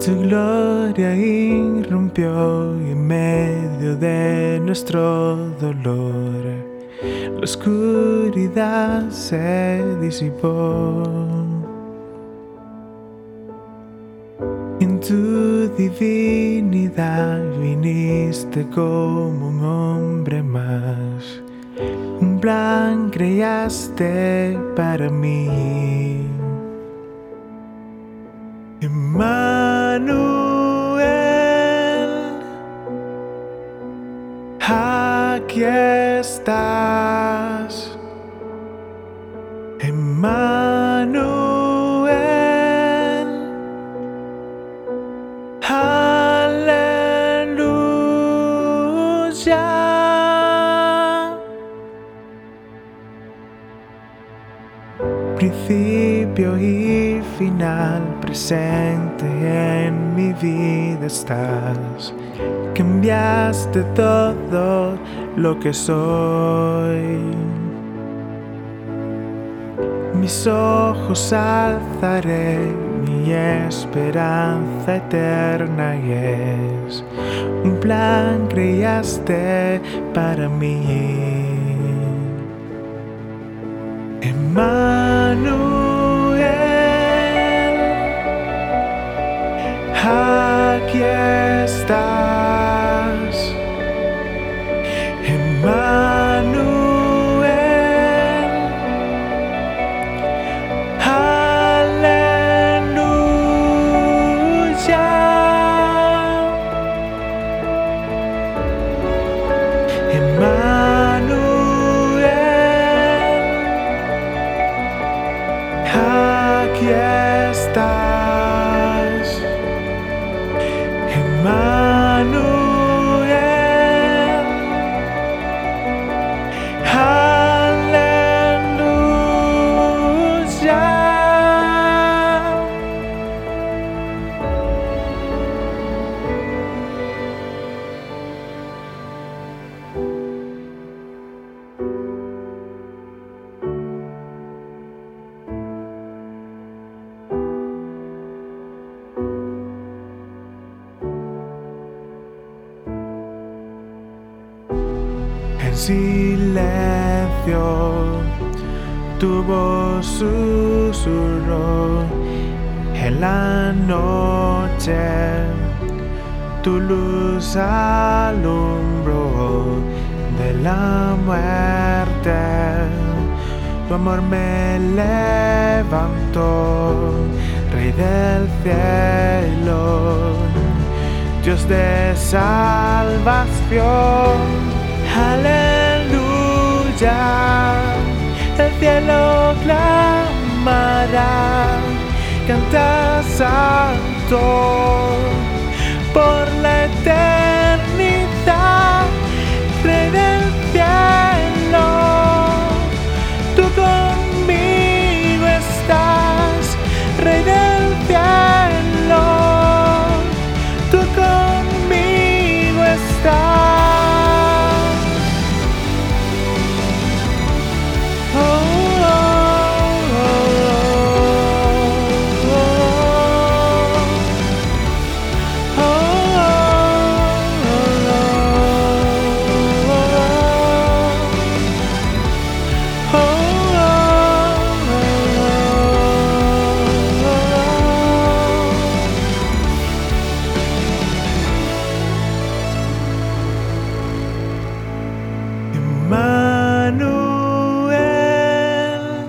Tu gloria irrumpió en medio de nuestro dolor. La oscuridad se disipó. En tu divinidad viniste como un hombre más. Un plan creaste para mí. Emmanuel, aquí estás. Emmanuel, aleluya. Principio y final, presente en mi vida estás. Cambiaste todo lo que soy. Mis ojos alzaré, mi esperanza eterna es. Un plan creaste para mí. Emmanuel, aquí estás. Emmanuel, aleluya. Emmanuel, aquí estás. Emmanuel, aleluya. En silencio tu voz susurró en la noche, tu luz alumbró de la muerte. Tu amor me levantó, Rey del cielo, Dios de salvación. Aleluya, el cielo clamará, canta santo por la eternidad. Rey del cielo, tú conmigo estás. Rey del cielo, tú conmigo estás. Emmanuel,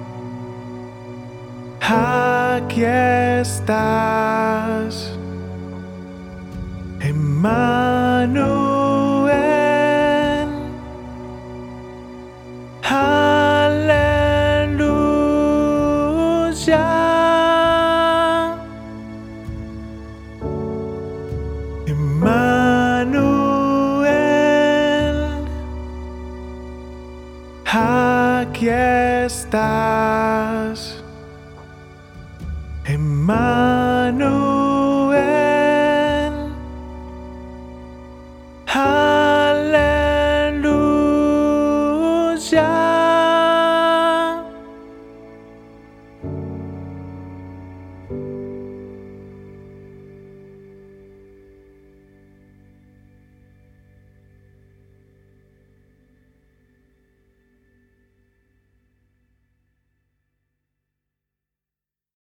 aquí estás. Emmanuel, aleluya. Emmanuel, aquí estás. Emmanuel, aleluya.